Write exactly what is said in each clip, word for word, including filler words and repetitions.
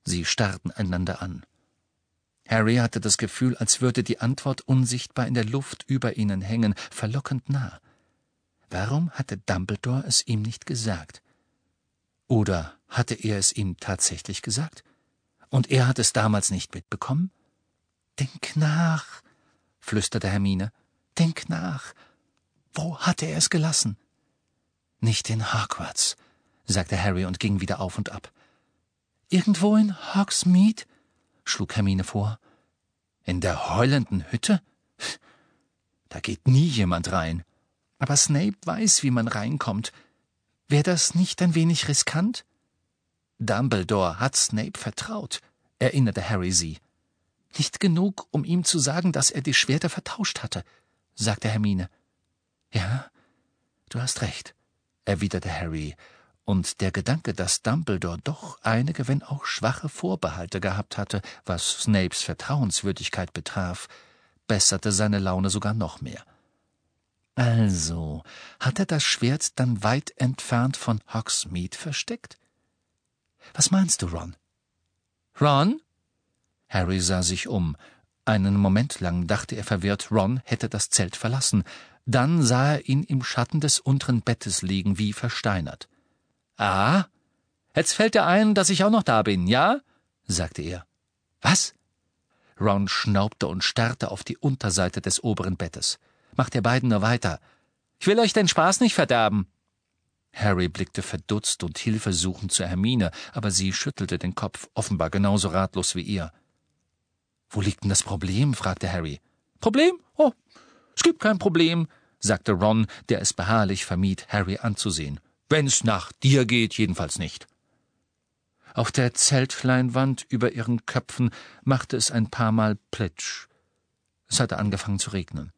Sie starrten einander an. Harry hatte das Gefühl, als würde die Antwort unsichtbar in der Luft über ihnen hängen, verlockend nah. Warum hatte Dumbledore es ihm nicht gesagt? Oder hatte er es ihm tatsächlich gesagt? Und er hat es damals nicht mitbekommen? »Denk nach«, flüsterte Hermine. »Denk nach. Wo hatte er es gelassen?« »Nicht in Hogwarts«, sagte Harry und ging wieder auf und ab. »Irgendwo in Hogsmeade?« schlug Hermine vor. »In der heulenden Hütte? Da geht nie jemand rein. Aber Snape weiß, wie man reinkommt. Wäre das nicht ein wenig riskant?« »Dumbledore hat Snape vertraut«, erinnerte Harry sie. »Nicht genug, um ihm zu sagen, dass er die Schwerter vertauscht hatte«, sagte Hermine. »Ja, du hast recht«, erwiderte Harry, und der Gedanke, dass Dumbledore doch einige, wenn auch schwache Vorbehalte gehabt hatte, was Snapes Vertrauenswürdigkeit betraf, besserte seine Laune sogar noch mehr. Also, hat er das Schwert dann weit entfernt von Hogsmeade versteckt? Was meinst du, Ron? Ron? Harry sah sich um. Einen Moment lang dachte er verwirrt, Ron hätte das Zelt verlassen. Dann sah er ihn im Schatten des unteren Bettes liegen, wie versteinert. »Ah, jetzt fällt dir ein, dass ich auch noch da bin, ja?« sagte er. »Was?« Ron schnaubte und starrte auf die Unterseite des oberen Bettes. »Macht ihr beiden nur weiter. Ich will euch den Spaß nicht verderben.« Harry blickte verdutzt und hilfesuchend zu Hermine, aber sie schüttelte den Kopf, offenbar genauso ratlos wie er. »Wo liegt denn das Problem?« fragte Harry. »Problem? Oh, es gibt kein Problem«, sagte Ron, der es beharrlich vermied, Harry anzusehen. »Wenn's nach dir geht, jedenfalls nicht.« Auf der Zeltleinwand über ihren Köpfen machte es ein paar Mal Plitsch. Es hatte angefangen zu regnen.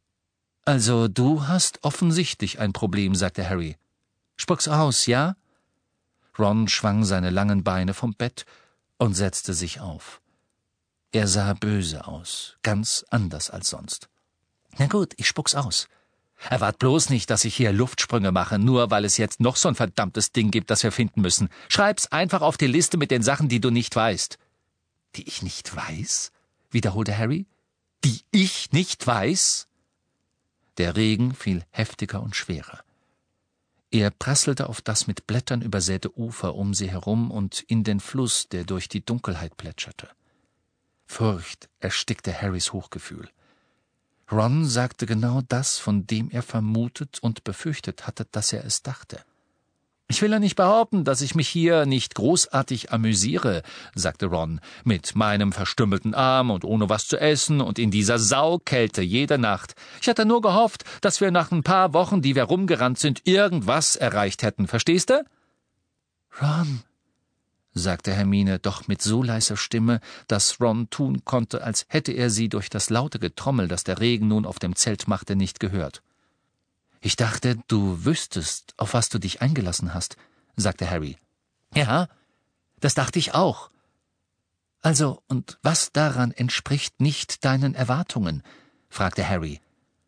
»Also, du hast offensichtlich ein Problem«, sagte Harry. »Spuck's aus, ja?« Ron schwang seine langen Beine vom Bett und setzte sich auf. Er sah böse aus, ganz anders als sonst. »Na gut, ich spuck's aus. Erwart bloß nicht, dass ich hier Luftsprünge mache, nur weil es jetzt noch so ein verdammtes Ding gibt, das wir finden müssen. Schreib's einfach auf die Liste mit den Sachen, die du nicht weißt.« »Die ich nicht weiß?« wiederholte Harry. »Die ich nicht weiß?« Der Regen fiel heftiger und schwerer. Er prasselte auf das mit Blättern übersäte Ufer um sie herum und in den Fluss, der durch die Dunkelheit plätscherte. Furcht erstickte Harrys Hochgefühl. Ron sagte genau das, von dem er vermutet und befürchtet hatte, dass er es dachte. »Ich will ja nicht behaupten, dass ich mich hier nicht großartig amüsiere«, sagte Ron, »mit meinem verstümmelten Arm und ohne was zu essen und in dieser Saukälte jede Nacht. Ich hatte nur gehofft, dass wir nach ein paar Wochen, die wir rumgerannt sind, irgendwas erreicht hätten. Verstehst du?« »Ron«, sagte Hermine, doch mit so leiser Stimme, dass Ron tun konnte, als hätte er sie durch das laute Getrommel, das der Regen nun auf dem Zelt machte, nicht gehört. »Ich dachte, du wüsstest, auf was du dich eingelassen hast«, sagte Harry. »Ja, das dachte ich auch.« »Also, und was daran entspricht nicht deinen Erwartungen?« fragte Harry.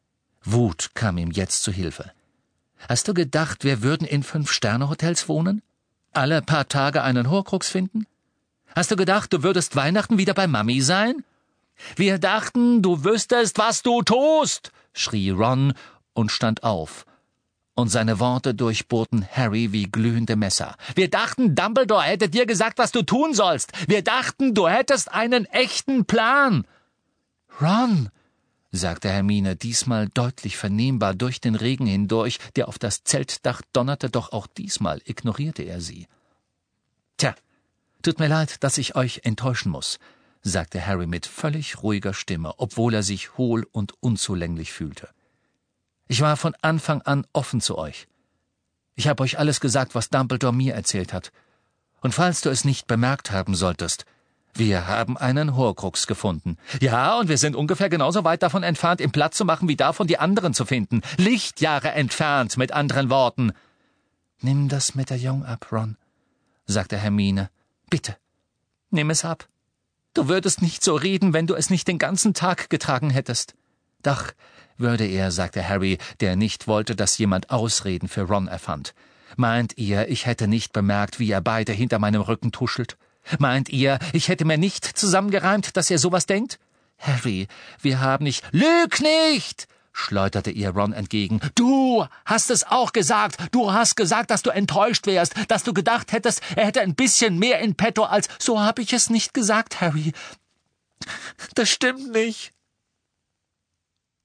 Wut kam ihm jetzt zu Hilfe. »Hast du gedacht, wir würden in Fünf-Sterne-Hotels wohnen? Alle paar Tage einen Horcrux finden? Hast du gedacht, du würdest Weihnachten wieder bei Mami sein?« »Wir dachten, du wüsstest, was du tust«, schrie Ron und stand auf, und seine Worte durchbohrten Harry wie glühende Messer. »Wir dachten, Dumbledore hätte dir gesagt, was du tun sollst. Wir dachten, du hättest einen echten Plan.« »Ron«, sagte Hermine, diesmal deutlich vernehmbar durch den Regen hindurch, der auf das Zeltdach donnerte, doch auch diesmal ignorierte er sie. »Tja, tut mir leid, dass ich euch enttäuschen muss«, sagte Harry mit völlig ruhiger Stimme, obwohl er sich hohl und unzulänglich fühlte. »Ich war von Anfang an offen zu euch. Ich habe euch alles gesagt, was Dumbledore mir erzählt hat. Und falls du es nicht bemerkt haben solltest, wir haben einen Horcrux gefunden. Ja, und wir sind ungefähr genauso weit davon entfernt, ihm Platz zu machen, wie davon die anderen zu finden. Lichtjahre entfernt, mit anderen Worten.« »Nimm das Medaillon ab, Ron«, sagte Hermine. »Bitte, nimm es ab. Du würdest nicht so reden, wenn du es nicht den ganzen Tag getragen hättest.« »Doch«, würde er, sagte Harry, der nicht wollte, dass jemand Ausreden für Ron erfand. »Meint ihr, ich hätte nicht bemerkt, wie ihr beide hinter meinem Rücken tuschelt? Meint ihr, ich hätte mir nicht zusammengereimt, dass ihr sowas denkt? Harry, wir haben nicht... Lüg nicht! Schleuderte ihr Ron entgegen. Du hast es auch gesagt. Du hast gesagt, dass du enttäuscht wärst, dass du gedacht hättest, er hätte ein bisschen mehr in petto als... So habe ich es nicht gesagt, Harry. Das stimmt nicht.